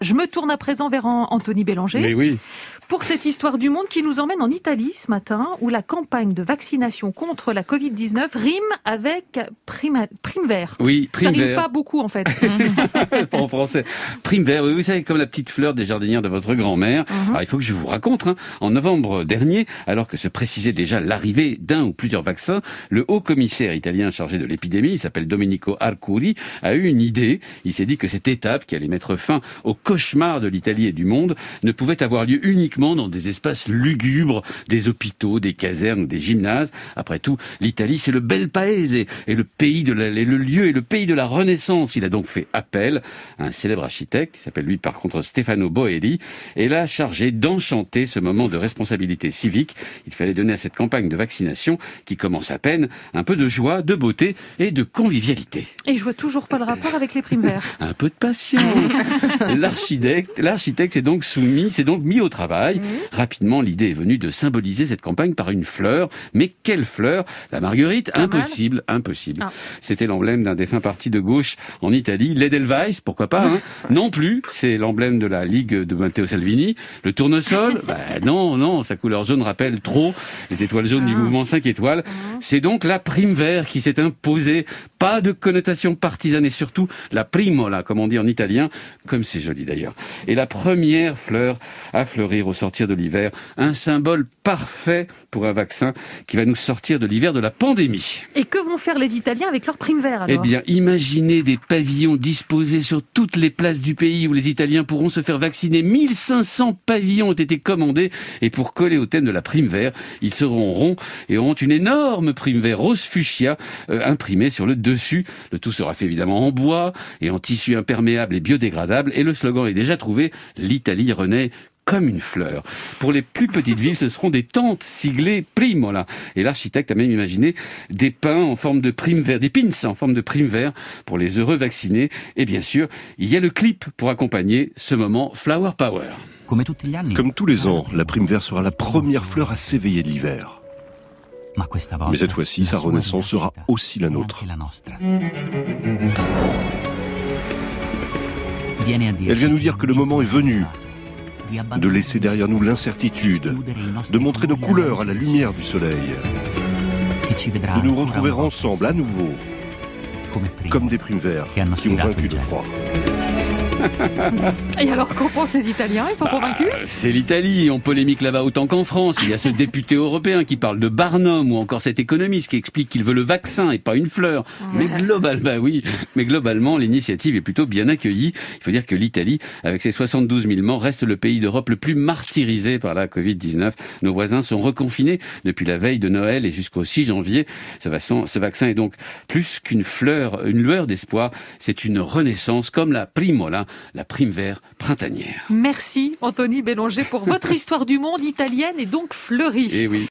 Je me tourne à présent vers Anthony Bélanger. Mais oui. Pour cette histoire du monde qui nous emmène en Italie ce matin, où la campagne de vaccination contre la Covid-19 rime avec prime vert. Oui, prime vert. Ça rime pas beaucoup en fait. Pas en français. Prime vert, oui, vous savez, comme la petite fleur des jardinières de votre grand-mère. Alors, il faut que je vous raconte, en novembre dernier, alors que se précisait déjà l'arrivée d'un ou plusieurs vaccins, le haut-commissaire italien chargé de l'épidémie, il s'appelle Domenico Arcuri, a eu une idée. Il s'est dit que cette étape qui allait mettre fin au cauchemar de l'Italie et du monde ne pouvait avoir lieu uniquement dans des espaces lugubres, des hôpitaux, des casernes ou des gymnases. Après tout, l'Italie, c'est le bel paese et le pays de le lieu et le pays de la Renaissance. Il a donc fait appel à un célèbre architecte, qui s'appelle lui par contre Stefano Boeri, et l'a chargé d'enchanter ce moment de responsabilité civique. Il fallait donner à cette campagne de vaccination, qui commence à peine, un peu de joie, de beauté et de convivialité. Et je vois toujours pas le rapport avec les primes verts. Un peu de patience. L'architecte s'est donc mis au travail. Rapidement, l'idée est venue de symboliser cette campagne par une fleur. Mais quelle fleur? La marguerite? Impossible. Ah. C'était l'emblème d'un défunt parti de gauche en Italie. L'Edelweiss, pourquoi pas, Non plus. C'est l'emblème de la Ligue de Matteo Salvini. Le tournesol? Non. Sa couleur jaune rappelle trop les étoiles jaunes du mouvement 5 étoiles. C'est donc la prime vert qui s'est imposée. Pas de connotation partisane et surtout la primola, comme on dit en italien, comme c'est joli d'ailleurs. Et la première fleur à fleurir au sortir de l'hiver, un symbole parfait pour un vaccin qui va nous sortir de l'hiver de la pandémie. Et que vont faire les Italiens avec leurs primes verts alors? Eh bien, imaginez des pavillons disposés sur toutes les places du pays où les Italiens pourront se faire vacciner. 1500 pavillons ont été commandés et pour coller au thème de la prime vert, ils seront ronds et auront une énorme prime vert rose fuchsia imprimée sur le dessus. Le tout sera fait évidemment en bois et en tissu imperméable et biodégradable et le slogan est déjà trouvé, l'Italie renaît comme une fleur. Pour les plus petites villes, ce seront des tentes siglées Primola. Et l'architecte a même imaginé des pins en forme de prime vert, des pins en forme de prime vert pour les heureux vaccinés. Et bien sûr, il y a le clip pour accompagner ce moment Flower Power. Comme tous les ans, la prime vert sera la première fleur à s'éveiller de l'hiver. Mais cette fois-ci, sa renaissance sera aussi la nôtre. Elle vient nous dire que le moment est venu de laisser derrière nous l'incertitude, de montrer nos couleurs à la lumière du soleil, de nous retrouver ensemble à nouveau, comme des primes verts qui ont vaincu le froid. Et alors, qu'en pensent les Italiens? Ils sont convaincus? C'est l'Italie, on polémique là-bas autant qu'en France. Il y a ce député européen qui parle de Barnum ou encore cet économiste qui explique qu'il veut le vaccin et pas une fleur. Mais globalement, l'initiative est plutôt bien accueillie. Il faut dire que l'Italie, avec ses 72 000 morts, reste le pays d'Europe le plus martyrisé par la Covid-19. Nos voisins sont reconfinés depuis la veille de Noël et jusqu'au 6 janvier. Ce vaccin est donc plus qu'une fleur, une lueur d'espoir. C'est une renaissance comme la Primola, la prime vert printanière. Merci Anthony Bélanger pour votre histoire du monde italienne et donc fleurie. Eh oui.